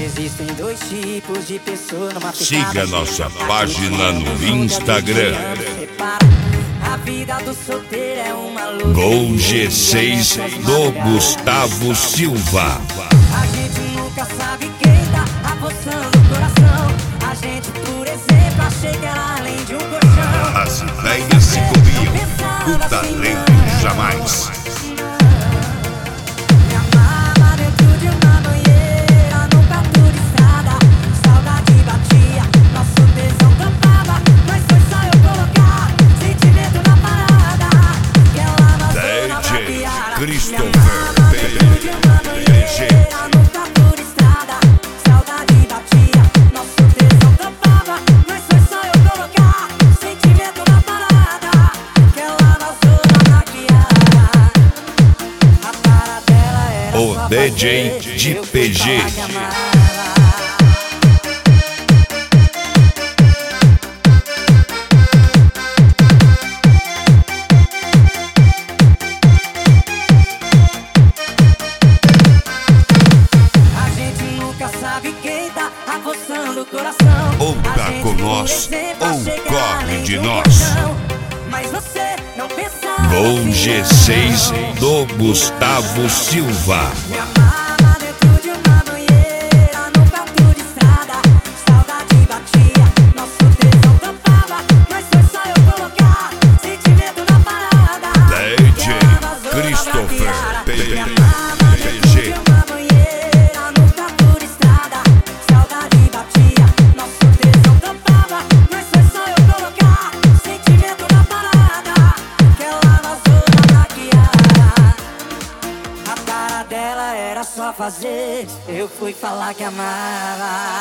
Existem dois tipos de pessoa numa picada. Siga nossa página no Instagram. A vida do solteiro é uma loucura. Gol G6 do Gustavo Silva. A gente nunca sabe quem tá apostando o coração. A gente, por exemplo, achei que era além de um colchão. As ideias se copiam, o talento jamais. Me amava dentro de uma banheira, num prato de estrada. Saudade batia, nosso tesão topava. Mas foi só eu colocar sentimento na parada. Que ela na zona DJ Christopher PG. num prato de estrada. Saudade batia, nosso tesão topava. Mas foi só eu colocar sentimento na parada. Que ela na zona maquiada. A cara dela era O só DJ fazer, de eu fui PG. falar que amava. A gente nunca sabe quem tá apostando o coração. Ou tá A gente, com por nós, exemplo, ou achei que era corre além de um nós. colchão. Mas você não pensava Gol assim, G6 não. do Gustavo Silva. Me amava dentro de uma banheira, num prato de estrada. Saudade batia, nosso tesão tampava. Mas foi só eu colocar sentimento na parada. DJ Que ela vazou na Christopher braquiara. PG. Me amava dentro de uma banheira, num prato de estrada. Saudade batia, nosso tesão tampava. Mas foi só eu colocar sentimento na parada. Que ela vazou na braquiara. A cara dela era só fazer, eu fui falar que amava.